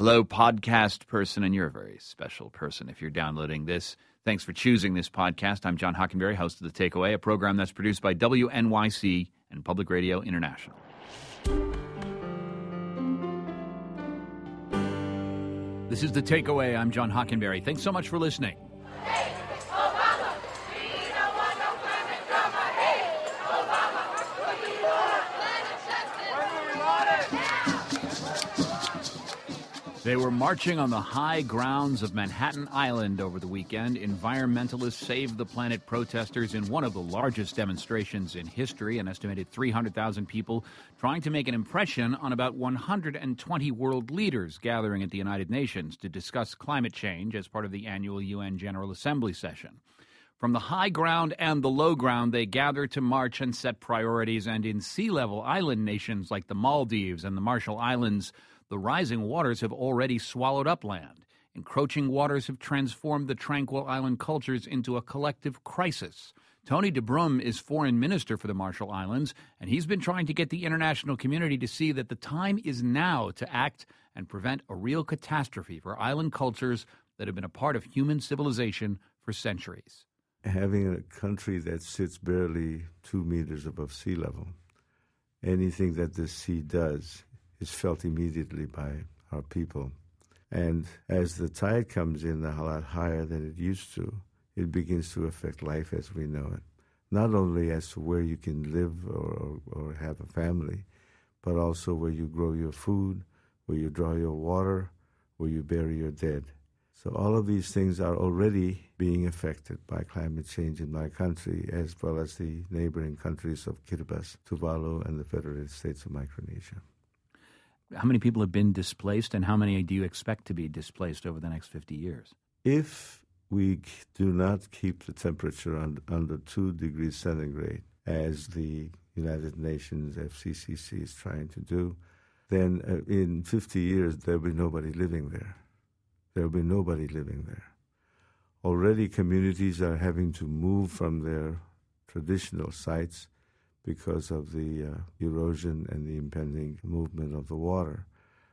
Hello, podcast person, and you're a very special person if you're downloading this. Thanks for choosing this podcast. I'm John Hockenberry, host of The Takeaway, a program that's produced by WNYC and Public Radio International. This is The Takeaway. I'm John Hockenberry. Thanks so much for listening. They were marching on the high grounds of Manhattan Island over the weekend. Environmentalists Save the Planet protesters in one of the largest demonstrations in history, an estimated 300,000 people trying to make an impression on about 120 world leaders gathering at the United Nations to discuss climate change as part of the annual UN General Assembly session. From the high ground and the low ground, they gather to march and set priorities, and in sea-level island nations like the Maldives and the Marshall Islands, the rising waters have already swallowed up land. Encroaching waters have transformed the tranquil island cultures into a collective crisis. Tony DeBrum is foreign minister for the Marshall Islands, and he's been trying to get the international community to see that the time is now to act and prevent a real catastrophe for island cultures that have been a part of human civilization for centuries. Having a country that sits barely 2 meters above sea level, anything that the sea does is felt immediately by our people. And as the tide comes in a lot higher than it used to, it begins to affect life as we know it. Not only as to where you can live or have a family, but also where you grow your food, where you draw your water, where you bury your dead. So all of these things are already being affected by climate change in my country, as well as the neighboring countries of Kiribati, Tuvalu, and the Federated States of Micronesia. How many people have been displaced, and how many do you expect to be displaced over the next 50 years? If we do not keep the temperature under 2 degrees centigrade, as the United Nations FCCC is trying to do, then in 50 years there will be nobody living there. There will be nobody living there. Already communities are having to move from their traditional sites because of the erosion and the impending movement of the water.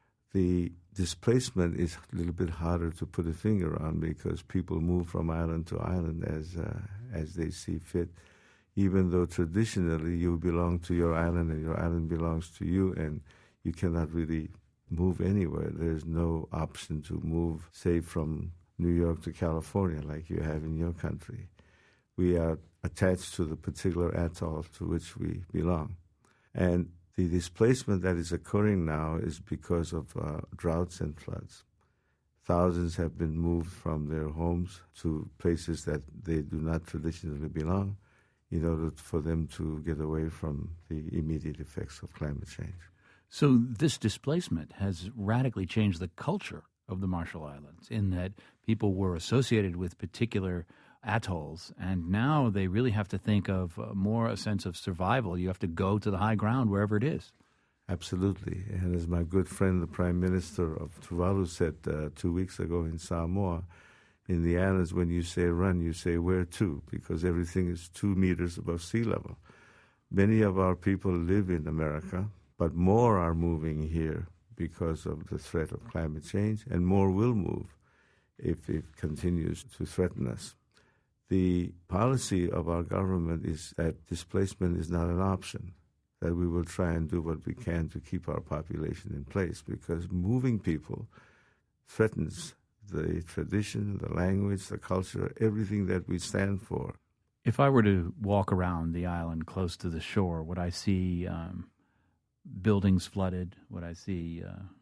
The displacement is a little bit harder to put a finger on because people move from island to island as they see fit, even though traditionally you belong to your island and your island belongs to you, and you cannot really move anywhere. There's no option to move, say, from New York to California like you have in your country. We are attached to the particular atoll to which we belong. And the displacement that is occurring now is because of droughts and floods. Thousands have been moved from their homes to places that they do not traditionally belong in order for them to get away from the immediate effects of climate change. So this displacement has radically changed the culture of the Marshall Islands in that people were associated with particular atolls, and now they really have to think of more a sense of survival. You have to go to the high ground wherever it is. Absolutely. And as my good friend, the Prime Minister of Tuvalu said 2 weeks ago in Samoa, in the islands, when you say run, you say where to, because everything is 2 meters above sea level. Many of our people live in America, but more are moving here because of the threat of climate change, and more will move if it continues to threaten us. The policy of our government is that displacement is not an option, that we will try and do what we can to keep our population in place, because moving people threatens the tradition, the language, the culture, everything that we stand for. If I were to walk around the island close to the shore, would I see buildings flooded? Would I see,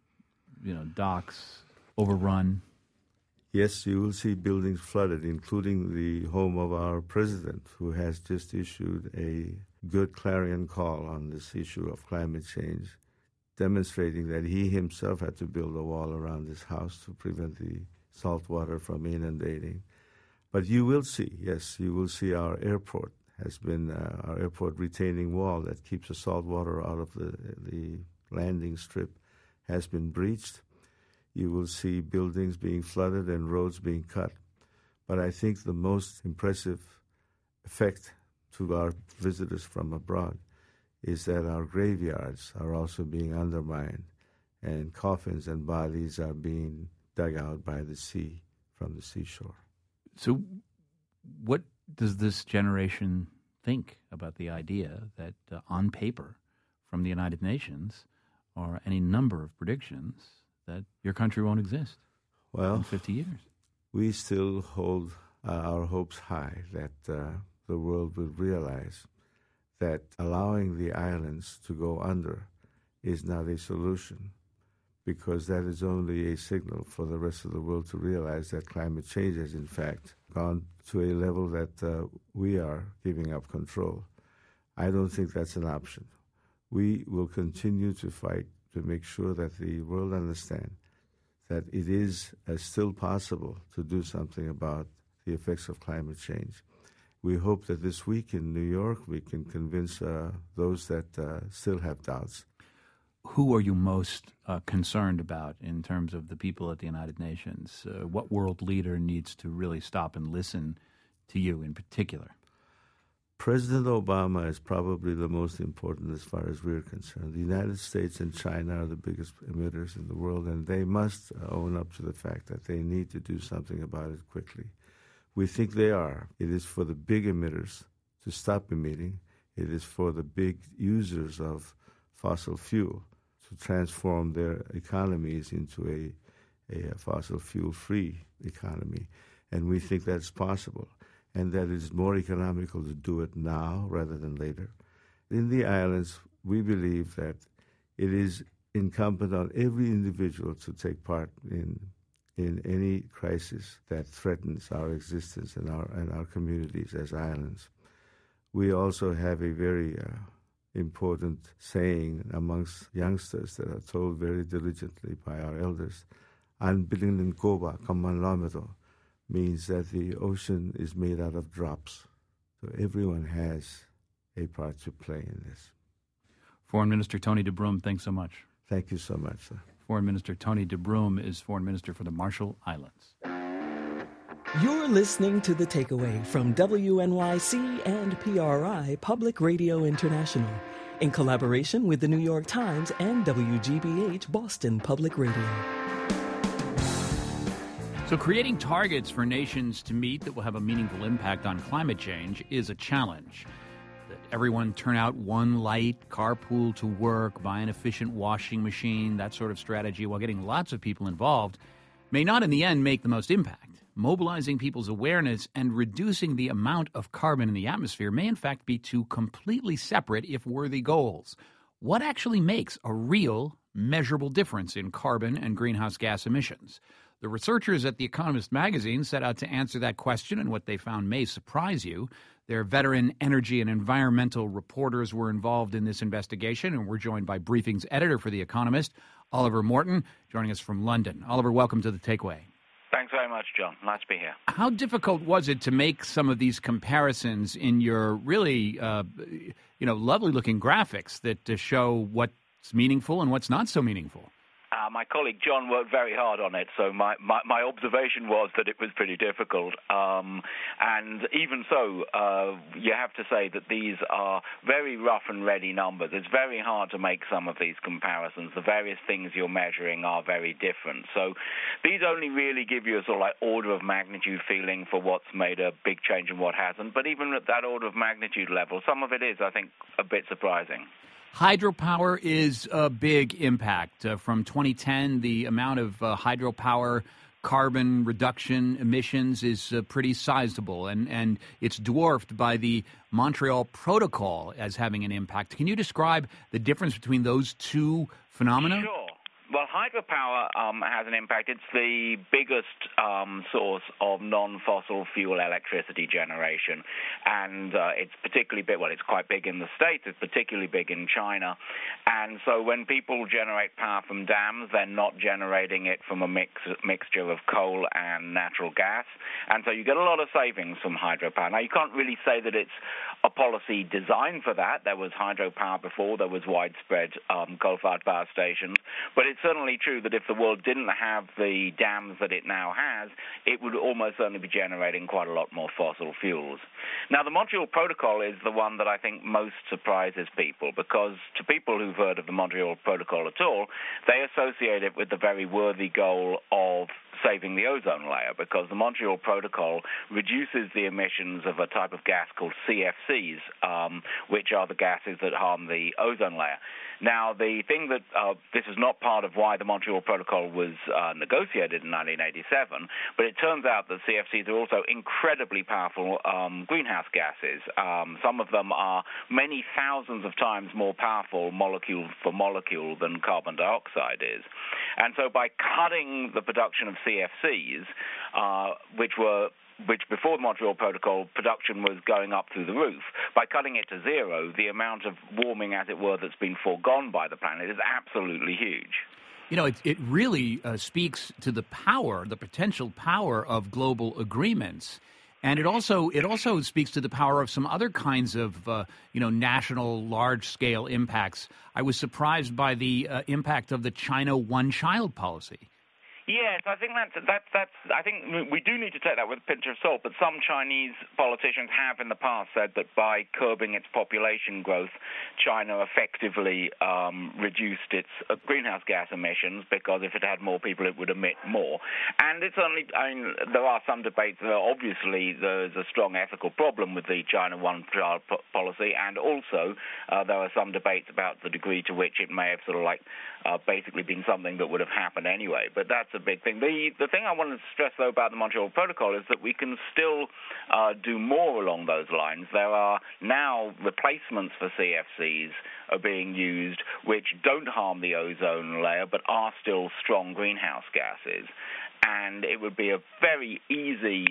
docks overrun? Yes, you will see buildings flooded, including the home of our president, who has just issued a good clarion call on this issue of climate change, demonstrating that he himself had to build a wall around his house to prevent the salt water from inundating. But you will see, yes, you will see our airport has been, our airport retaining wall that keeps the salt water out of the landing strip has been breached. You will see buildings being flooded and roads being cut. But I think the most impressive effect to our visitors from abroad is that our graveyards are also being undermined and coffins and bodies are being dug out by the sea from the seashore. So what does this generation think about the idea that on paper from the United Nations are any number of predictions that your country won't exist in 50 years? We still hold our hopes high that the world will realize that allowing the islands to go under is not a solution, because that is only a signal for the rest of the world to realize that climate change has, in fact, gone to a level that we are giving up control. I don't think that's an option. We will continue to fight to make sure that the world understands that it is still possible to do something about the effects of climate change. We hope that this week in New York we can convince those that still have doubts. Who are you most concerned about in terms of the people at the United Nations? What world leader needs to really stop and listen to you in particular? President Obama is probably the most important as far as we're concerned. The United States and China are the biggest emitters in the world, and they must own up to the fact that they need to do something about it quickly. We think they are. It is for the big emitters to stop emitting. It is for the big users of fossil fuel to transform their economies into a fossil fuel-free economy. And we think that's possible, and that it's more economical to do it now rather than later. In the islands, we believe that it is incumbent on every individual to take part in any crisis that threatens our existence and our communities as islands. We also have a very important saying amongst youngsters that are told very diligently by our elders, "An bilin koba kaman lamedo," means that the ocean is made out of drops. So everyone has a part to play in this. Foreign Minister Tony DeBruym, thanks so much. Thank you so much, sir. Foreign Minister Tony DeBruym is Foreign Minister for the Marshall Islands. You're listening to The Takeaway from WNYC and PRI Public Radio International in collaboration with the New York Times and WGBH Boston Public Radio. So creating targets for nations to meet that will have a meaningful impact on climate change is a challenge. That everyone turn out one light, carpool to work, buy an efficient washing machine, that sort of strategy, while getting lots of people involved, may not in the end make the most impact. Mobilizing people's awareness and reducing the amount of carbon in the atmosphere may in fact be two completely separate, if worthy, goals. What actually makes a real, measurable difference in carbon and greenhouse gas emissions? The researchers at The Economist magazine set out to answer that question, and what they found may surprise you. Their veteran energy and environmental reporters were involved in this investigation, and we're joined by Briefing's editor for The Economist, Oliver Morton, joining us from London. Oliver, welcome to The Takeaway. Thanks very much, John. Nice to be here. How difficult was it to make some of these comparisons in your really, lovely-looking graphics that show what's meaningful and what's not so meaningful? My colleague John worked very hard on it, so my observation was that it was pretty difficult. And even so, you have to say that these are very rough and ready numbers. It's very hard to make some of these comparisons. The various things you're measuring are very different. So these only really give you a sort of like order of magnitude feeling for what's made a big change and what hasn't. But even at that order of magnitude level, some of it is, I think, a bit surprising. Hydropower is a big impact. From 2010, the amount of hydropower carbon reduction emissions is pretty sizable, and it's dwarfed by the Montreal Protocol as having an impact. Can you describe the difference between those two phenomena? Sure. Well, hydropower has an impact. It's the biggest source of non-fossil fuel electricity generation, and it's particularly big. Well, it's quite big in the States. It's particularly big in China, and so when people generate power from dams, they're not generating it from a mixture of coal and natural gas, and so you get a lot of savings from hydropower. Now, you can't really say that it's a policy designed for that. There was hydropower before. There was widespread coal-fired power stations, but it's it's certainly true that if the world didn't have the dams that it now has, it would almost certainly be generating quite a lot more fossil fuels. Now, the Montreal Protocol is the one that I think most surprises people, because to people who've heard of the Montreal Protocol at all, they associate it with the very worthy goal of saving the ozone layer, because the Montreal Protocol reduces the emissions of a type of gas called CFCs, which are the gases that harm the ozone layer. Now, the thing that this is not part of why the Montreal Protocol was negotiated in 1987, but it turns out that CFCs are also incredibly powerful greenhouse gases. Some of them are many thousands of times more powerful molecule for molecule than carbon dioxide is. And so by cutting the production of CFCs, which before the Montreal Protocol, production was going up through the roof. By cutting it to zero, the amount of warming, as it were, that's been foregone by the planet is absolutely huge. You know, it really speaks to the potential power of global agreements. And it also speaks to the power of some other kinds of, national large-scale impacts. I was surprised by the impact of the China one-child policy. Yes, I think that's. I think we do need to take that with a pinch of salt. But some Chinese politicians have in the past said that by curbing its population growth, China effectively reduced its greenhouse gas emissions, because if it had more people, it would emit more. And it's only. I mean, there are some debates. Obviously, there's a strong ethical problem with the China one-child policy, and also there are some debates about the degree to which it may have sort of basically been something that would have happened anyway. But that's a big thing. The thing I want to stress, though, about the Montreal Protocol is that we can still do more along those lines. There are now replacements for CFCs are being used which don't harm the ozone layer but are still strong greenhouse gases. And it would be a very easy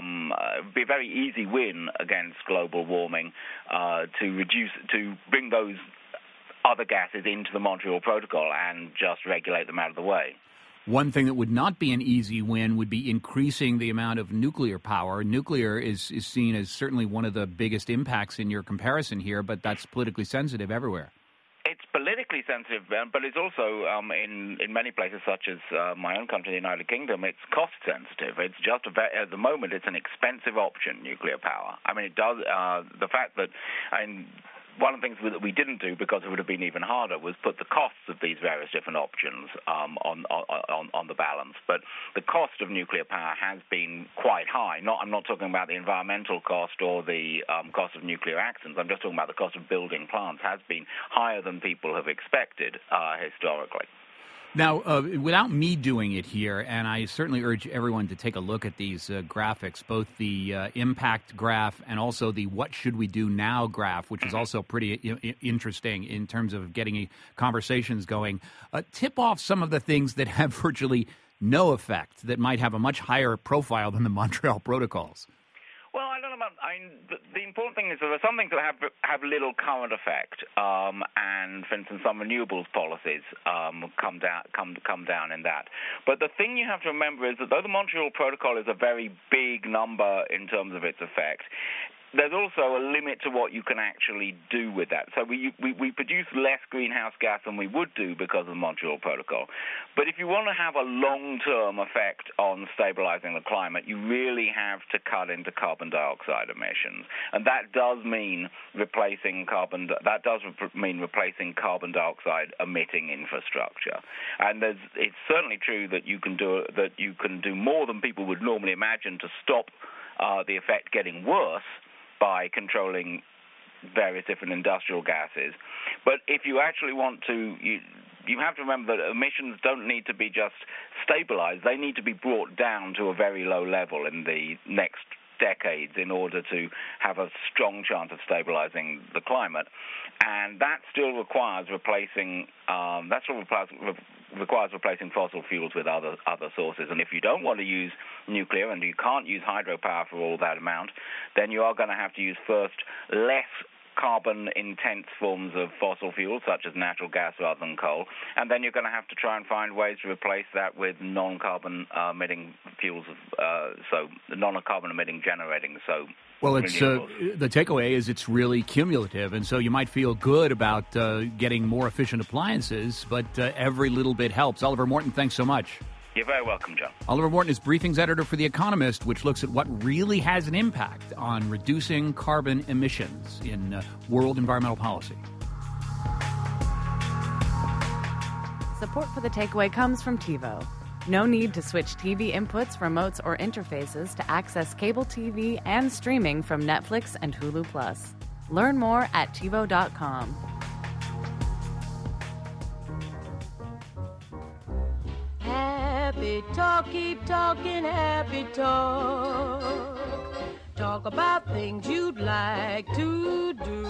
win against global warming to bring those other gases into the Montreal Protocol and just regulate them out of the way. One thing that would not be an easy win would be increasing the amount of nuclear power. Nuclear is seen as certainly one of the biggest impacts in your comparison here, but that's politically sensitive everywhere. It's politically sensitive, but it's also, in many places, such as my own country, the United Kingdom, it's cost sensitive. It's just, at the moment, it's an expensive option, nuclear power. I mean, it does, the fact that, one of the things that we didn't do, because it would have been even harder, was put the costs of these various different options on the balance. But the cost of nuclear power has been quite high. I'm not talking about the environmental cost or the cost of nuclear accidents. I'm just talking about the cost of building plants has been higher than people have expected historically. Now, without me doing it here, and I certainly urge everyone to take a look at these graphics, both the impact graph and also the what should we do now graph, which is also pretty interesting in terms of getting conversations going. Tip off some of the things that have virtually no effect, that might have a much higher profile than the Montreal Protocols. Well, I don't know about. The important thing is there are some things that have little current effect, and for instance, some renewables policies come down in that. But the thing you have to remember is that though the Montreal Protocol is a very big number in terms of its effect, there's also a limit to what you can actually do with that. So we produce less greenhouse gas than we would do because of the Montreal Protocol. But if you want to have a long-term effect on stabilizing the climate, you really have to cut into carbon dioxide emissions. And that does mean replacing carbon dioxide emitting infrastructure. And it's certainly true that you can do more than people would normally imagine to stop the effect getting worse by controlling various different industrial gases. But if you actually want to, you have to remember that emissions don't need to be just stabilized. They need to be brought down to a very low level in the next decades in order to have a strong chance of stabilizing the climate. And that still requires replacing fossil fuels with other sources. And if you don't want to use nuclear and you can't use hydropower for all that amount, then you are going to have to use first less carbon-intense forms of fossil fuels, such as natural gas rather than coal, and then you're going to have to try and find ways to replace that with non-carbon emitting fuels, so non-carbon emitting generating. So, well, it's the takeaway is it's really cumulative, and so you might feel good about getting more efficient appliances, but every little bit helps. Oliver Morton, thanks so much. You're very welcome, John. Oliver Morton is briefings editor for The Economist, which looks at what really has an impact on reducing carbon emissions in world environmental policy. Support for The Takeaway comes from TiVo. No need to switch TV inputs, remotes, or interfaces to access cable TV and streaming from Netflix and Hulu+. Learn more at TiVo.com. Happy talk, keep talking happy talk. Talk about things you'd like to do.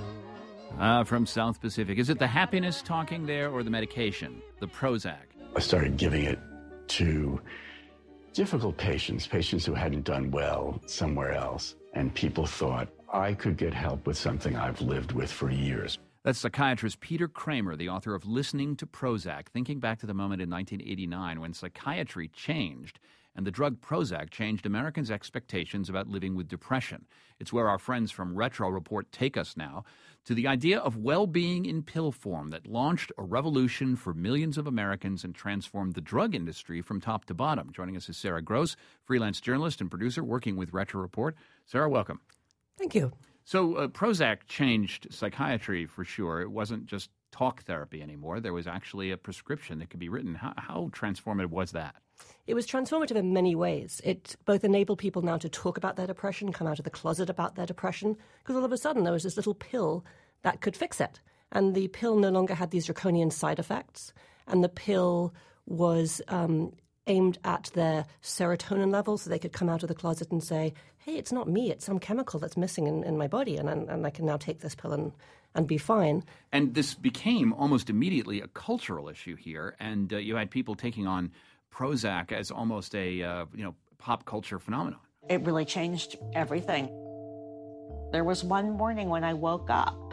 From South Pacific. Is it the happiness talking there or the medication, the Prozac? I started giving it to difficult patients who hadn't done well somewhere else. And people thought I could get help with something I've lived with for years. That's psychiatrist Peter Kramer, the author of Listening to Prozac, thinking back to the moment in 1989 when psychiatry changed and the drug Prozac changed Americans' expectations about living with depression. It's where our friends from Retro Report take us now to the idea of well-being in pill form that launched a revolution for millions of Americans and transformed the drug industry from top to bottom. Joining us is Sarah Gross, freelance journalist and producer working with Retro Report. Sarah, welcome. Thank you. So Prozac changed psychiatry for sure. It wasn't just talk therapy anymore. There was actually a prescription that could be written. How transformative was that? It was transformative in many ways. It both enabled people now to talk about their depression, come out of the closet about their depression, because all of a sudden there was this little pill that could fix it. And the pill no longer had these draconian side effects. And the pill was aimed at their serotonin levels, so they could come out of the closet and say, hey, it's not me, it's some chemical that's missing in my body, and I can now take this pill and be fine. And this became almost immediately a cultural issue here, and you had people taking on Prozac as almost a pop culture phenomenon. It really changed everything. There was one morning when I woke up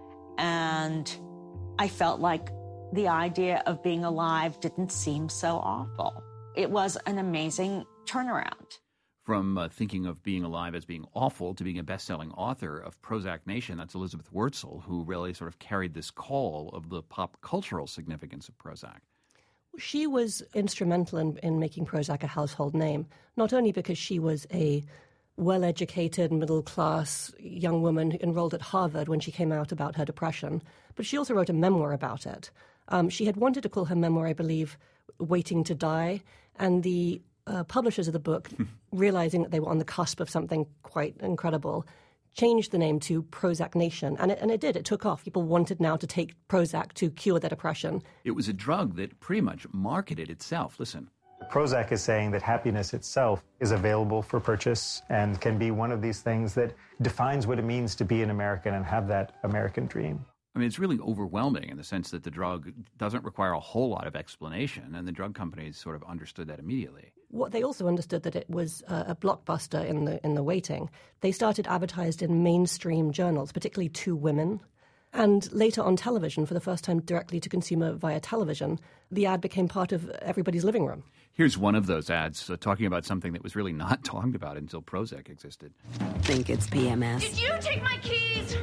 and I felt like the idea of being alive didn't seem so awful. It was an amazing turnaround. From thinking of being alive as being awful to being a best-selling author of Prozac Nation, that's Elizabeth Wurtzel, who really sort of carried this call of the pop cultural significance of Prozac. She was instrumental in making Prozac a household name, not only because she was a well-educated, middle-class young woman who enrolled at Harvard when she came out about her depression, but she also wrote a memoir about it. She had wanted to call her memoir, I believe, Waiting to Die, and the publishers of the book, realizing that they were on the cusp of something quite incredible, changed the name to Prozac Nation, and it did. It took off. People wanted now to take Prozac to cure their depression. It was a drug that pretty much marketed itself. Listen. Prozac is saying that happiness itself is available for purchase and can be one of these things that defines what it means to be an American and have that American dream. I mean, it's really overwhelming in the sense that the drug doesn't require a whole lot of explanation, and the drug companies sort of understood that immediately. What they also understood that it was a blockbuster in the waiting. They started advertised in mainstream journals, particularly To Women, and later on television, for the first time directly to consumer via television. The ad became part of everybody's living room. Here's one of those ads talking about something that was really not talked about until Prozac existed. Think it's PMS. Did you take my keys?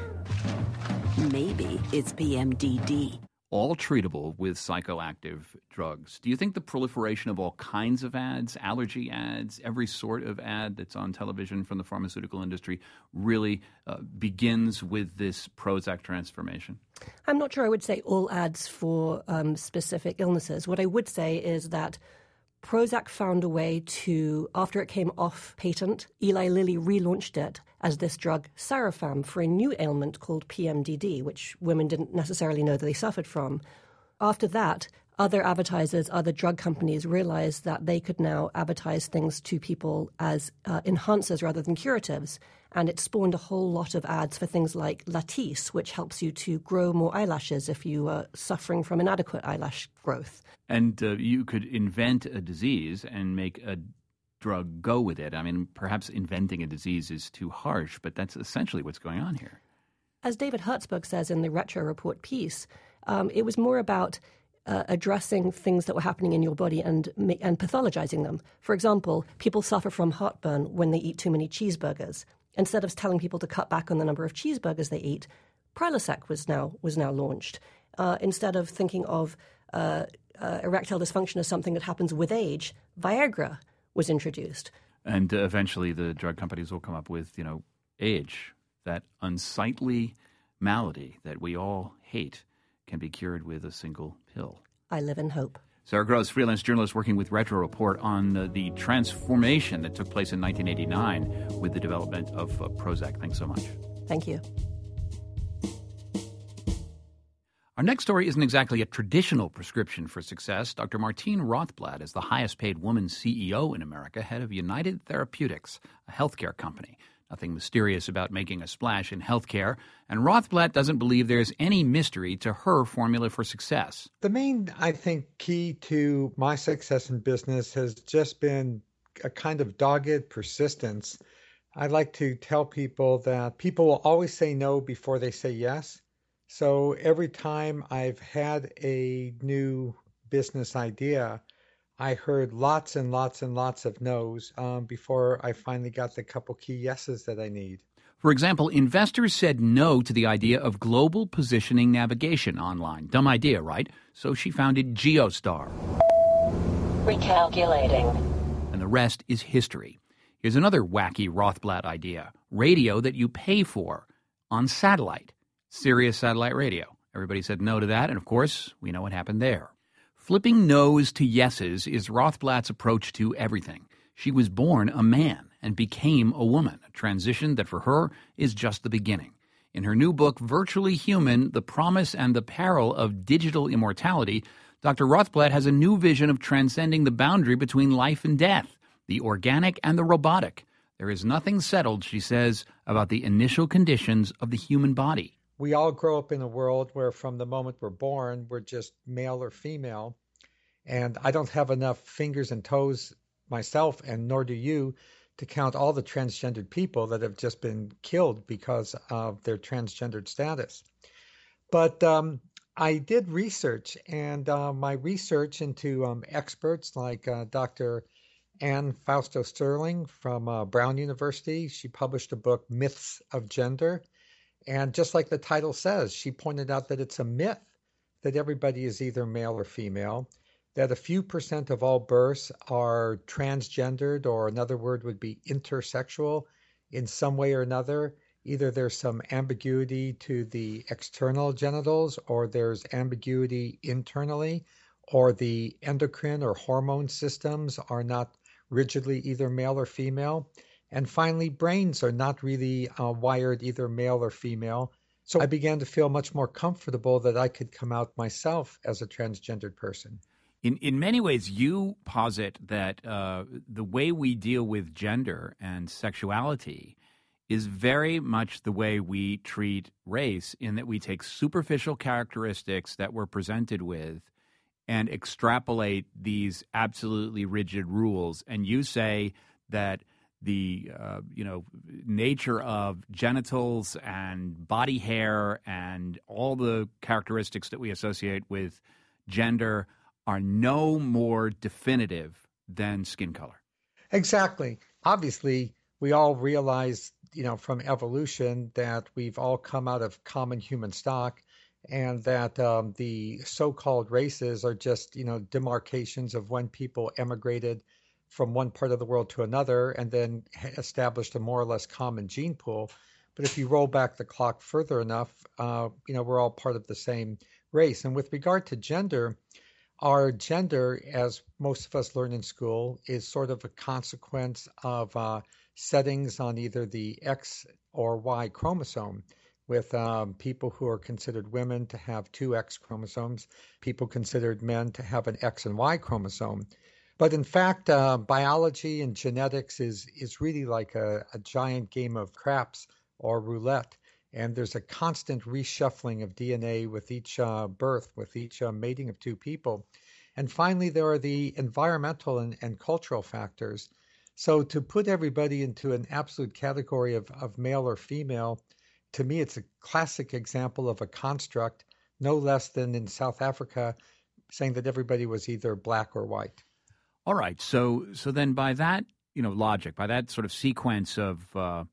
Maybe it's PMDD. All treatable with psychoactive drugs. Do you think the proliferation of all kinds of ads, allergy ads, every sort of ad that's on television from the pharmaceutical industry really begins with this Prozac transformation? I'm not sure I would say all ads for specific illnesses. What I would say is that Prozac found a way to, after it came off patent, Eli Lilly relaunched it as this drug Sarafam for a new ailment called PMDD, which women didn't necessarily know that they suffered from. After that, other advertisers, other drug companies realized that they could now advertise things to people as enhancers rather than curatives. And it spawned a whole lot of ads for things like Latisse, which helps you to grow more eyelashes if you are suffering from inadequate eyelash growth. And you could invent a disease and make a drug go with it. I mean, perhaps inventing a disease is too harsh, but that's essentially what's going on here. As David Hertzberg says in the Retro Report piece, it was more about addressing things that were happening in your body and pathologizing them. For example, people suffer from heartburn when they eat too many cheeseburgers. Instead of telling people to cut back on the number of cheeseburgers they eat, Prilosec was now launched. Instead of thinking of erectile dysfunction as something that happens with age, Viagra was introduced. And eventually the drug companies will come up with, age, that unsightly malady that we all hate, can be cured with a single pill. I live in hope. Sarah Gross, freelance journalist working with Retro Report on the transformation that took place in 1989 with the development of Prozac. Thanks so much. Thank you. Our next story isn't exactly a traditional prescription for success. Dr. Martine Rothblatt is the highest-paid woman CEO in America, head of United Therapeutics, a healthcare company. Nothing mysterious about making a splash in healthcare, and Rothblatt doesn't believe there's any mystery to her formula for success. The main, I think, key to my success in business has just been a kind of dogged persistence. I like to tell people that people will always say no before they say yes. So every time I've had a new business idea, I heard lots and lots and lots of no's before I finally got the couple key yeses that I need. For example, investors said no to the idea of global positioning navigation online. Dumb idea, right? So she founded Geostar. Recalculating. And the rest is history. Here's another wacky Rothblatt idea. Radio that you pay for on satellite. Sirius satellite radio. Everybody said no to that, and of course, we know what happened there. Flipping no's to yeses is Rothblatt's approach to everything. She was born a man and became a woman, a transition that for her is just the beginning. In her new book, Virtually Human, The Promise and the Peril of Digital Immortality, Dr. Rothblatt has a new vision of transcending the boundary between life and death, the organic and the robotic. There is nothing settled, she says, about the initial conditions of the human body. We all grow up in a world where from the moment we're born, we're just male or female. And I don't have enough fingers and toes myself, and nor do you, to count all the transgendered people that have just been killed because of their transgendered status. But I did research, and my research into experts like Dr. Anne Fausto Sterling from Brown University, she published a book, Myths of Gender. And just like the title says, she pointed out that it's a myth that everybody is either male or female, that a few % of all births are transgendered, or another word would be intersexual in some way or another. Either there's some ambiguity to the external genitals, or there's ambiguity internally, or the endocrine or hormone systems are not rigidly either male or female. And finally, brains are not really wired either male or female. So I began to feel much more comfortable that I could come out myself as a transgendered person. In many ways, you posit that the way we deal with gender and sexuality is very much the way we treat race, in that we take superficial characteristics that we're presented with and extrapolate these absolutely rigid rules. And you say that the nature of genitals and body hair and all the characteristics that we associate with gender are no more definitive than skin color. Exactly. Obviously, we all realize, from evolution that we've all come out of common human stock, and that the so-called races are just, demarcations of when people emigrated from one part of the world to another and then established a more or less common gene pool. But if you roll back the clock further enough, we're all part of the same race. And with regard to gender, our gender, as most of us learn in school, is sort of a consequence of settings on either the X or Y chromosome, with people who are considered women to have two X chromosomes, people considered men to have an X and Y chromosome. But in fact, biology and genetics is really like a giant game of craps or roulette. And there's a constant reshuffling of DNA with each birth, with each mating of two people. And finally, there are the environmental and cultural factors. So to put everybody into an absolute category of male or female to me, it's a classic example of a construct, no less than in South Africa, saying that everybody was either black or white. All right. So then by that, logic, by that sort of sequence of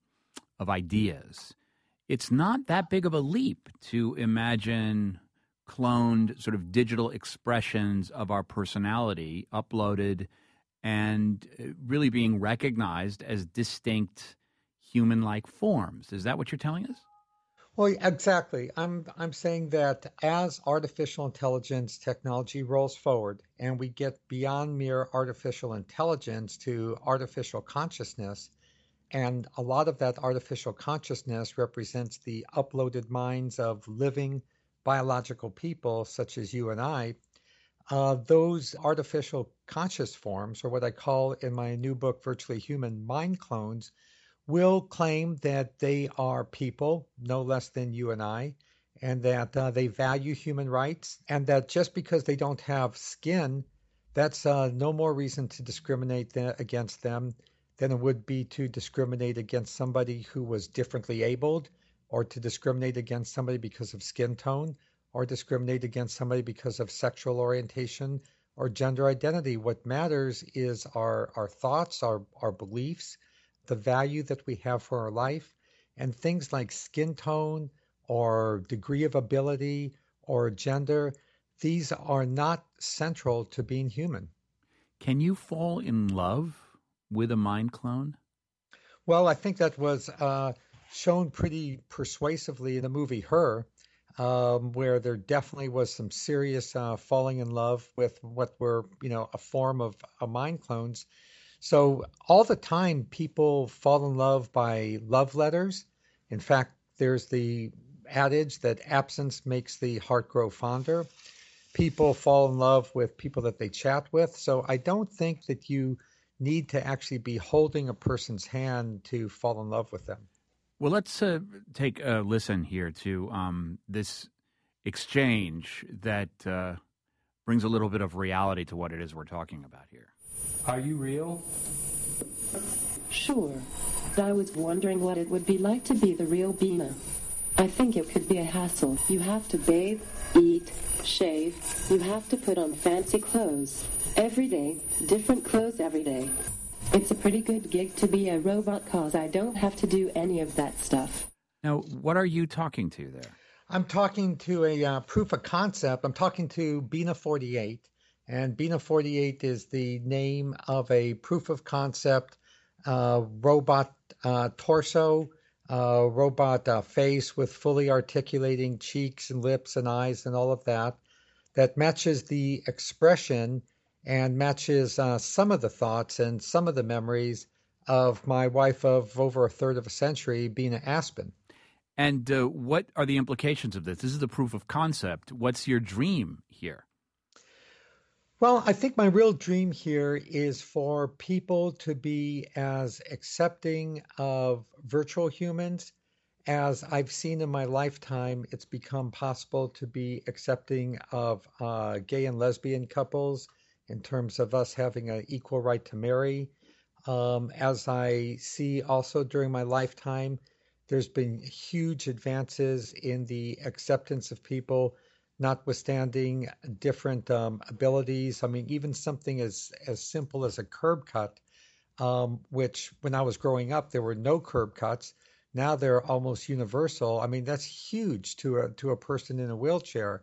ideas, it's not that big of a leap to imagine cloned sort of digital expressions of our personality uploaded and really being recognized as distinct human-like forms. Is that what you're telling us? Well, exactly. I'm saying that as artificial intelligence technology rolls forward and we get beyond mere artificial intelligence to artificial consciousness, and a lot of that artificial consciousness represents the uploaded minds of living biological people such as you and I, those artificial conscious forms, or what I call in my new book, Virtually Human, mind clones, will claim that they are people, no less than you and I, and that they value human rights, and that just because they don't have skin, that's no more reason to discriminate against them than it would be to discriminate against somebody who was differently abled, or to discriminate against somebody because of skin tone, or discriminate against somebody because of sexual orientation or gender identity. What matters is our thoughts, our beliefs, the value that we have for our life, and things like skin tone or degree of ability or gender, these are not central to being human. Can you fall in love with a mind clone? Well, I think that was shown pretty persuasively in the movie Her, where there definitely was some serious falling in love with what were, a form of mind clones. So all the time, people fall in love by love letters. In fact, there's the adage that absence makes the heart grow fonder. People fall in love with people that they chat with. So I don't think that you need to actually be holding a person's hand to fall in love with them. Well, let's take a listen here to this exchange that brings a little bit of reality to what it is we're talking about here. Are you real? Sure. I was wondering what it would be like to be the real Bina. I think it could be a hassle. You have to bathe, eat, shave. You have to put on fancy clothes. Every day, different clothes every day. It's a pretty good gig to be a robot cause I don't have to do any of that stuff. Now, what are you talking to there? I'm talking to a proof of concept. I'm talking to Bina 48. And Bina 48 is the name of a proof of concept robot torso, robot face with fully articulating cheeks and lips and eyes and all of that, that matches the expression and matches some of the thoughts and some of the memories of my wife of over a third of a century, Bina Aspen. And what are the implications of this? This is the proof of concept. What's your dream here? Well, I think my real dream here is for people to be as accepting of virtual humans as I've seen in my lifetime it's become possible to be accepting of gay and lesbian couples in terms of us having an equal right to marry. As I see also during my lifetime, there's been huge advances in the acceptance of people notwithstanding different abilities. I mean, even something as simple as a curb cut, which when I was growing up, there were no curb cuts. Now they're almost universal. I mean, that's huge to a person in a wheelchair.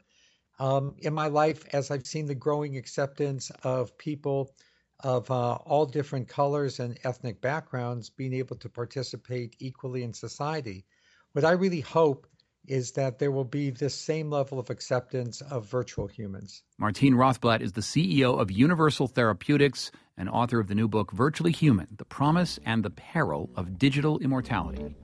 In my life, as I've seen the growing acceptance of people of all different colors and ethnic backgrounds being able to participate equally in society, what I really hope is that there will be this same level of acceptance of virtual humans. Martine Rothblatt is the CEO of Universal Therapeutics and author of the new book, Virtually Human, The Promise and the Peril of Digital Immortality.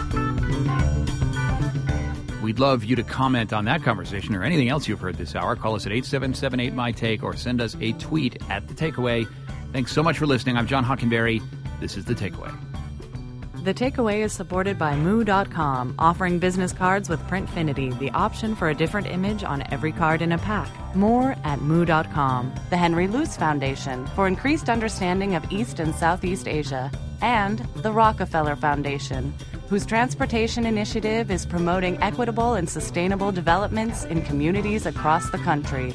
We'd love you to comment on that conversation or anything else you've heard this hour. Call us at 877-8MY-TAKE or send us a tweet at The Takeaway. Thanks so much for listening. I'm John Hockenberry. This is The Takeaway. The Takeaway is supported by Moo.com, offering business cards with Printfinity, the option for a different image on every card in a pack. More at Moo.com. The Henry Luce Foundation, for increased understanding of East and Southeast Asia. And the Rockefeller Foundation, whose transportation initiative is promoting equitable and sustainable developments in communities across the country.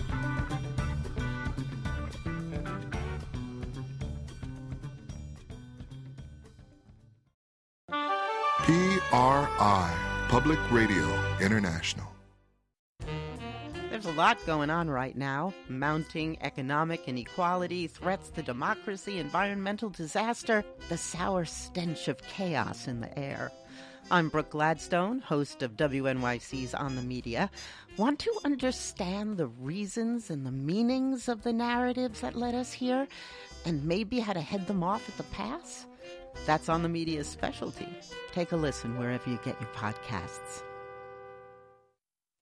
PRI, Public Radio International. There's a lot going on right now. Mounting economic inequality, threats to democracy, environmental disaster, the sour stench of chaos in the air. I'm Brooke Gladstone, host of WNYC's On the Media. Want to understand the reasons and the meanings of the narratives that led us here, and maybe how to head them off at the pass? That's On the Media's specialty. Take a listen wherever you get your podcasts.